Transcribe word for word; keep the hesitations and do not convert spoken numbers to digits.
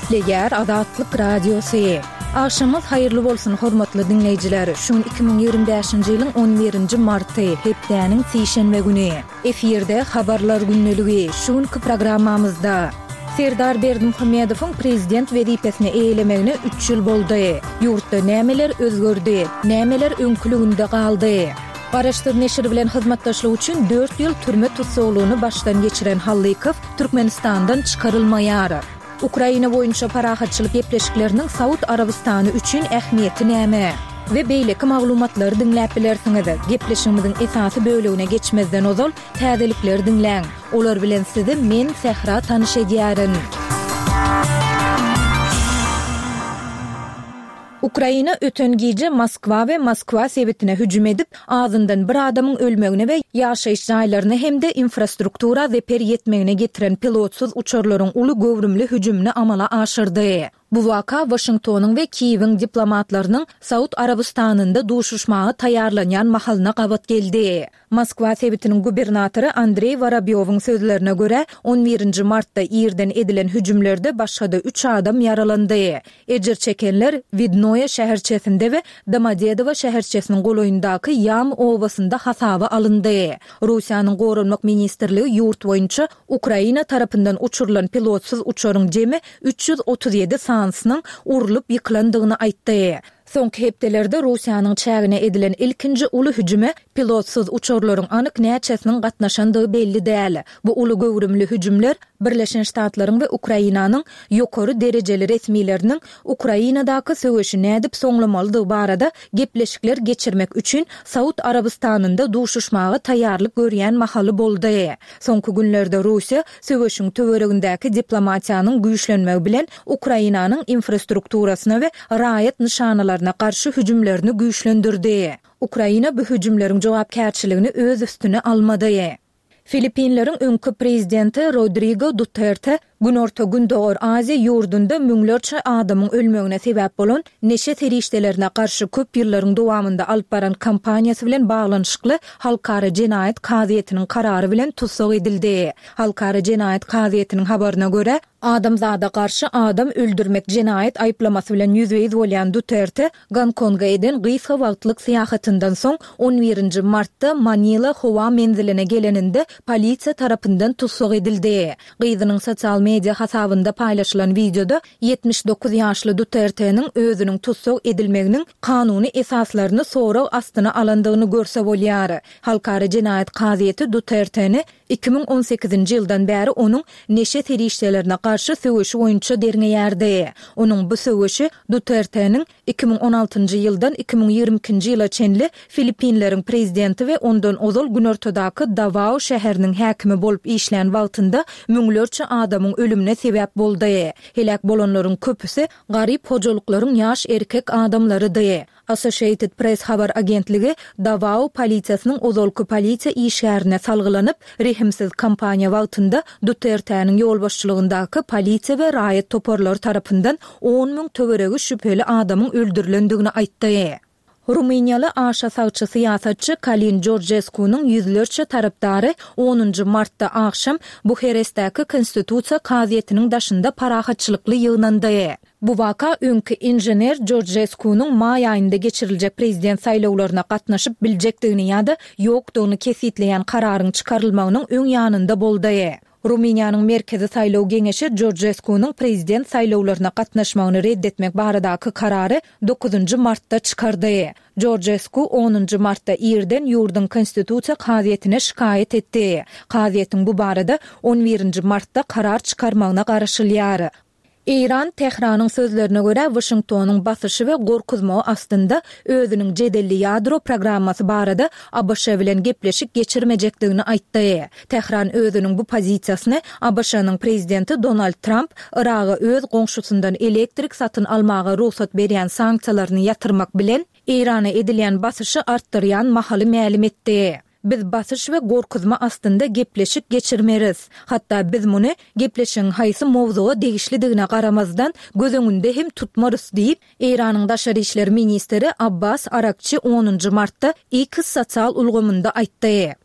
Gepleger Azatlyk Radiosu. Akşamyz hayırlı bolsun hormatly dinleyijiler. Şun iki bin ýygrimi beşinji ýylyň on birinji marty hepdäniň seşenbe güni. Eferde habarlar günneligi. Şunky programmamyzda Serdar Berdimuhammedowyň prezident wezipesine eýlemegine üç ýyl boldy. Ýurtda nämeler özgördi, nämeler öňkülügünde galdy. Garaşdyr neşri bilen hyzmatdaşlyk üçin dört ýyl türme tutsaglygyny başdan geçiren Hallykow Türkmenistandan çykarylmaýar. Ukraina boýunça parahatçylyk gepleşikleriniň Saud Arabistany üçin ähmiýeti näme? We beýleki maglumatlary dinläp bilersiňiz. Gepleşigimiziň esasy bölegine geçmezden ozal täzelikler dinläň. Olar bilen sizi men Sehra tanyş edýärin. Ukraina ötön gece Moskva we Moskva sebetine hüjüm edip, azyndan bir adamyň ölmegine we ýaşaýyş jaýlaryny hemde infrastruktura zeper ýetmegine getiren pilotsuz uçarlaryň uly gowrumly hüjümini amala aşyrdy. Bu waka Washingtonyň we Kiýewiň diplomatlarynyň Saud Arabistanyna duşuşmagy taýýarlanýan mahalyna gabat geldi. Moskva sebetiniň gubernatory Andrey Vorobyowyň sözlerine göre on birinji martda ýerden edilen hüjümlerde başga da üç adam ýaralandy. Ejer çekenler Vidnoye şäherçesinde we Domodedowo şäherçesiniň goloýundaky Yam owasynda hasaba alındy. Russiýanyň Gorunmak ministrligi ýurt boýunça Ukraina tarapyndan uçurulan pilotsuz uçaryň jemi üç ýüz otuz ýedi sansynyň urulyp ýyklandygyny aýtdy. Soňky hepdelerde Russiýanyň çägine edilen ilkinji uly hüjüme pilotsuz uçarlaryň anyk näçesiniň gatnaşandygy belli däl. Bu uly gowrumly hüjümler Birleşen Ştatlaryň we Ukrainanyň ýokary derejeli resmiýetleriniň Ukrainadaky söwüşi nädip soňlamalydygy barada gepleşikler geçirmek üçin Saud Arabistanyna duşuşmagy taýýarlyk görýän mahaly boldy. Soňky günlerde Russiýa söwüşiň töweregindäki diplomatiýanyň güýçlenmegi bilen Ukrainanyň infrastrukturasyna we raýat nişanalaryna garşy hüjümlerini güýçlendirdi. Ukraina bu hüjümleriň jogapkärçiligini öz üstüne almady. Filipinleriň öňkü prezidenti Rodrigo Duterte Günorta Gündoğar Aziýa ýurdunda müňlerçe adamyň ölmegine sebäp bolan neşe terişdelerine garşy köp ýyllaryň dowamında alyp baran kampaniýasy bilen baglanşykly Halkara Jenaýat Kaziýetiniň karary bilen tutsag edildi. Halkara Jenaýat Kaziýetiniň habaryna görä, adamzada garşy adam öldürmek jenaýat aýplamasy bilen ýüzüýiz bolýan Duterte Gonkongga eden gysga wagtlyk syýahatyndan soň on birinji martda Manila howa menziline geleninde polisiýa tarapyndan tutsag edildi. Gyzynyň sosial media hasabynda paýlaşylan videoda ýetmiş dokuz ýaşly Duterte'niň özüniň tutsag edilmeginiň kanuny esaslaryny sorag astyna alandygyny görse bolýar. Halkara Jenaýat Kaziýeti Duterte'ni iki bin on sekizinji ýyldan bäri onuň neşe terişdelerine garşy söwüşi boýunça derňeýärdi. Onuň bu söwüşi Duterte'niň iki bin on altynjy ýyldan iki bin ýygrimi ikinji ýyla çenli Filipinleriň prezidenti we ondan ozal Günortadaky Davao şäheriniň häkimi bolup işlän wagtynda müňlerçe adamyň ölümine sebäp boldy. Helak bolanlaryň köpüsi garyp hojalyklaryň ýaş erkek adamlarydy. Associated Press habar agentligi Davao polisiýasynyň ozalky polisiýa işgärine salgylanyp rehimsiz kampaniýa wagtynda Duterte'niň ýol başçylygyndaky polisiýa we raýat toparlary tarapyndan on müň töweregi şüpheli adamyň öldürilendigini aýtdy. Ruminiýaly aşa sagçy syýasatçy Kalin Georgescu'nyň ýüzlerçe tarapdary onunji martda akşam Buharestdäki Konstitusiýa Kaziýetiniň daşynda parahatçylykly ýygnandy. Bu waka öňkü injener Georgescu'nyň may aýynda geçiriljek prezident saýlawlaryna gatnaşyp biljekdigini ýa-da ýokdugyny kesitleýän kararyň çykarylmagynyň öň ýanynda boldy. Ruminiýanyň merkezi saýlaw geňeşi Georgescu'nyň prezident saýlawlaryna gatnaşmagyny reddetmek baradaky karary dokuzunji martda çykardy. Georgescu onunji martda ýerden ýurdun konstitusiýa kaziýetine şikaýet etdi. Kaziýetiň bu barada on birinji martda karar çykarmagyna garaşylýar. İran Tehranyň sözlerine göre Washingtonyň basyşy we gorkuzmagy astynda özüniň jedelli ýadro programmasy barada A B Ş bilen gepleşik geçirmejekdigini aýtdy. Tehran özüniň bu pozisiýasyny A B Ş-nyň prezidenti Donald Trump Iraga öz goňşusyndan elektrik satyn almaga ruhsat berýän sanksiýalaryny ýatyrmak bilen Irana edilýän basyşy artdyrýan mahaly ma'lum etdi. Biz basyş we gorkuzma astynda gepleşik geçirmeriz. Hatta biz muny gepleşiň haýsy mowzuga degişlidigine garamazdan gözüňünde hem tutmarys diýip Iranyň daşary işler ministri Abbas Arakçy onunji martda X sosial ulgamynda aýtdy.